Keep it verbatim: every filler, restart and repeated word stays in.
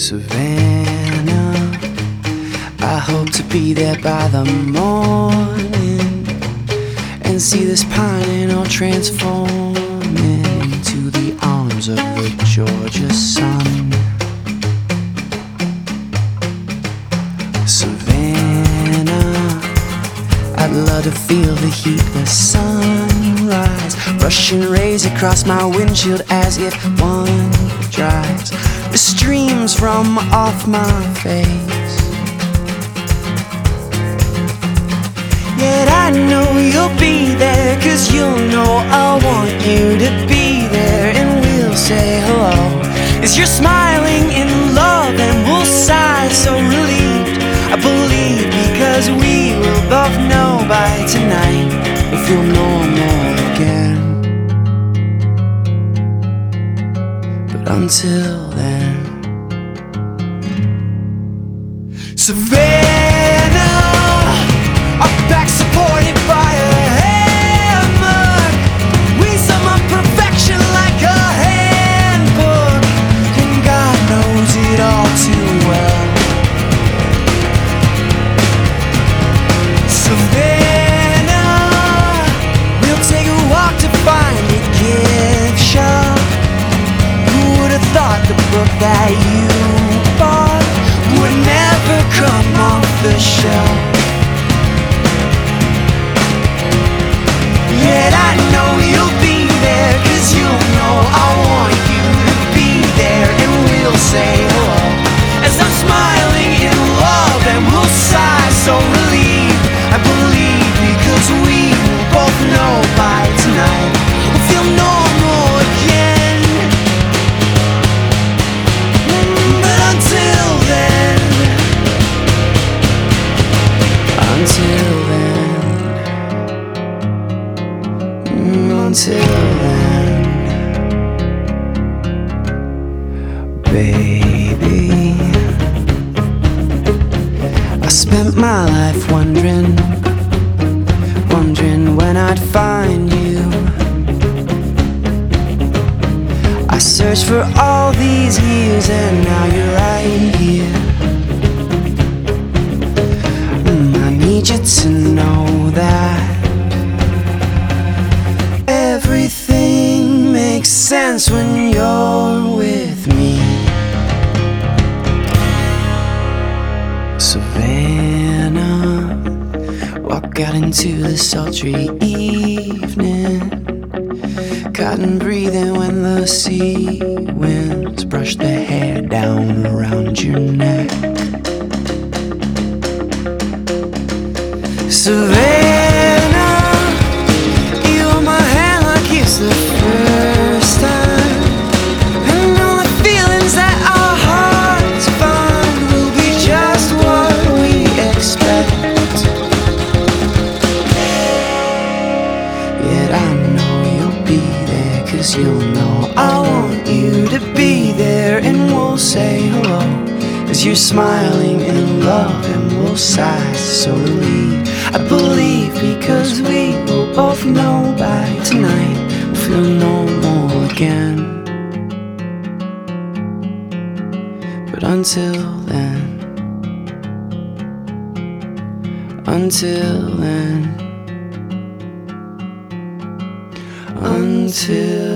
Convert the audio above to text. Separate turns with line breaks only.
Savannah, I hope to be there by the morning and see this pining all transforming into the arms of the Georgia sun. Savannah, I'd love to feel the heat, the sunrise rushing rays across my windshield as if one drives the streams from off my face. Yet I know you'll be there, 'cause you'll know I want you to be there, and we'll say hello as you're smiling in love, and we'll sigh so relieved, I believe, because we will both know by tonight we'll feel normal again. But until then, Savannah, our back supported by a hammer, we sum up perfection like a handbook, and God knows it all too well. Savannah, we'll take a walk to find a gift shop. Who would have thought the book that you bought would never come off the shelf? Yet I know you'll be there, 'cause you'll know I want you to be there, and we'll say hello as I'm smiling in love, and we'll sigh so relieved, I believe, because we will both know by tonight we'll feel normal again. But until then, until then, until then, baby, I spent my life wondering, wondering when I'd find you. I searched for all these years, and now you're right here. Mm, I need you to know that everything makes sense when you're with me. Savannah, walk out into the sultry evening, cotton breathing when the sea winds brush the hair down around your neck. Savannah, you hold my hand like it's the first time, and all the feelings that our hearts find will be just what we expect. Yet I know you'll be there, 'cause you'll know I want you to be there, and we'll say hello as you're smiling in love, and we'll sigh so relieved, I believe, because we will both know by tonight we'll feel normal again. But until then, until then, until